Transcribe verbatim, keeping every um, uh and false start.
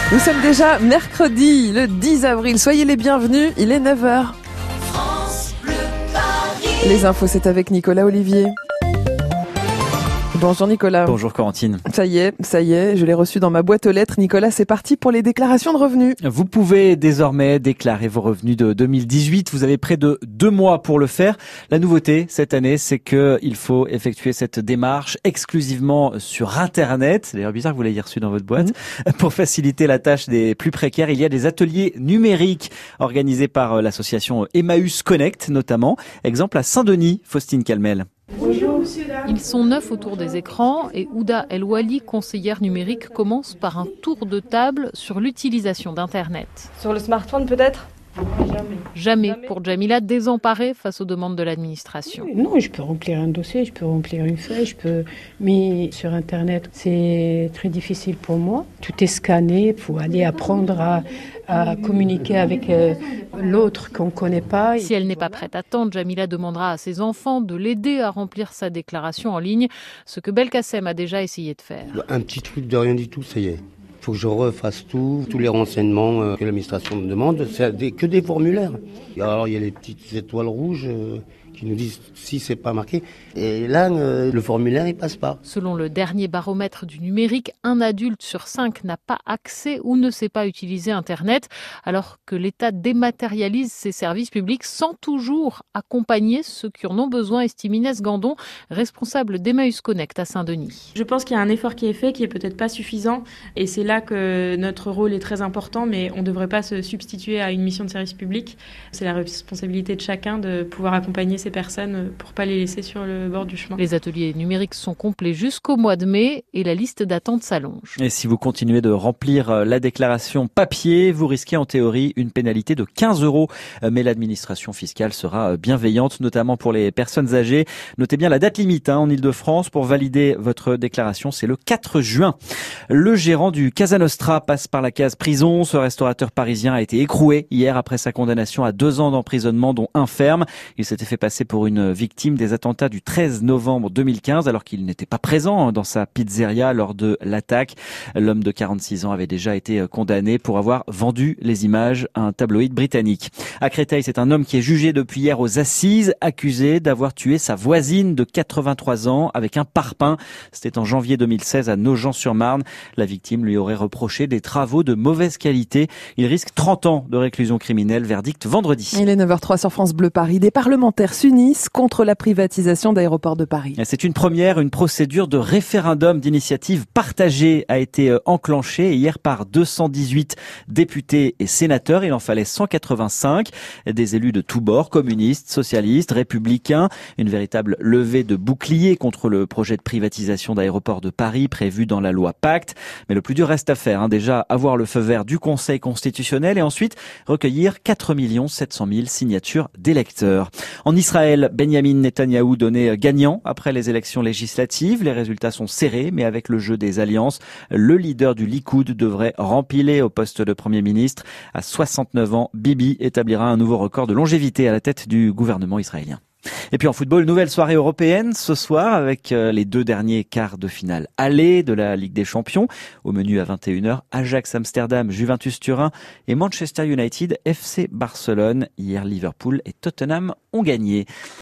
Nous sommes déjà mercredi, le dix avril. Soyez les bienvenus, il est neuf heures. France Bleu Paris. Les infos, c'est avec Nicolas Olivier. Bonjour Nicolas. Bonjour Corentine. Ça y est, ça y est, je l'ai reçu dans ma boîte aux lettres. Nicolas, c'est parti pour les déclarations de revenus. Vous pouvez désormais déclarer vos revenus de deux mille dix-huit. Vous avez près de deux mois pour le faire. La nouveauté cette année, c'est que il faut effectuer cette démarche exclusivement sur Internet. C'est d'ailleurs bizarre que vous l'ayez reçu dans votre boîte. Mmh. Pour faciliter la tâche des plus précaires, il y a des ateliers numériques organisés par l'association Emmaüs Connect notamment. Exemple à Saint-Denis, Faustine Calmel. Bonjour. Ils sont neuf autour des écrans et Ouda El Wali, conseillère numérique, commence par un tour de table sur l'utilisation d'Internet. Sur le smartphone peut-être ? Jamais. Jamais pour Jamila, désemparée face aux demandes de l'administration. Non, je peux remplir un dossier, je peux remplir une feuille, je peux... mais sur Internet, c'est très difficile pour moi. Tout est scanné, il faut aller apprendre à, à communiquer avec euh, l'autre qu'on ne connaît pas. Si elle n'est pas prête à attendre, Jamila demandera à ses enfants de l'aider à remplir sa déclaration en ligne, ce que Belkacem a déjà essayé de faire. Un petit truc de rien du tout, ça y est. Il faut que je refasse tout, tous les renseignements que l'administration me demande, c'est des, que des formulaires. Et alors il y a les petites étoiles rouges euh, qui nous disent si c'est pas marqué. Et là, euh, le formulaire, il passe pas. Selon le dernier baromètre du numérique, un adulte sur cinq n'a pas accès ou ne sait pas utiliser Internet, alors que l'État dématérialise ses services publics sans toujours accompagner ceux qui en ont besoin, estime Inès Gandon, responsable d'Emmaüs Connect à Saint-Denis. Je pense qu'il y a un effort qui est fait, qui est peut-être pas suffisant, et c'est là que notre rôle est très important, mais on ne devrait pas se substituer à une mission de service public. C'est la responsabilité de chacun de pouvoir accompagner ces personnes pour pas les laisser sur le bord du chemin. Les ateliers numériques sont complets jusqu'au mois de mai et la liste d'attente s'allonge. Et si vous continuez de remplir la déclaration papier, vous risquez en théorie une pénalité de quinze euros. Mais l'administration fiscale sera bienveillante, notamment pour les personnes âgées. Notez bien la date limite hein, en Ile-de-France pour valider votre déclaration, c'est le quatre juin. Le gérant du Casa Nostra passe par la case prison. Ce restaurateur parisien a été écroué hier après sa condamnation à deux ans d'emprisonnement, dont un ferme. Il s'était fait passer pour une victime des attentats du treize novembre deux mille quinze, alors qu'il n'était pas présent dans sa pizzeria lors de l'attaque. L'homme de quarante-six ans avait déjà été condamné pour avoir vendu les images à un tabloïd britannique. À Créteil, c'est un homme qui est jugé depuis hier aux assises, accusé d'avoir tué sa voisine de quatre-vingt-trois ans avec un parpaing. C'était en janvier deux mille seize à Nogent-sur-Marne. La victime lui aurait reproché des travaux de mauvaise qualité. Il risque trente ans de réclusion criminelle, verdict vendredi. Il est neuf heures zéro trois sur France Bleu Paris. Des parlementaires s'unissent contre la privatisation d'Aéroports de Paris. C'est une première, une procédure de référendum d'initiative partagée a été enclenchée hier par deux cent dix-huit députés et sénateurs. Il en fallait cent quatre-vingt-cinq. Des élus de tous bords, communistes, socialistes, républicains. Une véritable levée de bouclier contre le projet de privatisation d'Aéroports de Paris prévu dans la loi Pacte. Mais le plus dur reste à faire. Hein. Déjà, avoir le feu vert du Conseil constitutionnel et ensuite recueillir quatre millions sept cent mille signatures d'électeurs. En Israël, Benjamin Netanyahou donné gagnant après les élections législatives. Les résultats sont serrés, mais avec le jeu des alliances, le leader du Likoud devrait rempiler au poste de Premier ministre. À soixante-neuf ans, Bibi établira un nouveau record de longévité à la tête du gouvernement israélien. Et puis en football, nouvelle soirée européenne ce soir avec les deux derniers quarts de finale aller de la Ligue des Champions. Au menu à vingt et une heures, Ajax Amsterdam, Juventus Turin et Manchester United, F C Barcelone. Hier, Liverpool et Tottenham ont gagné.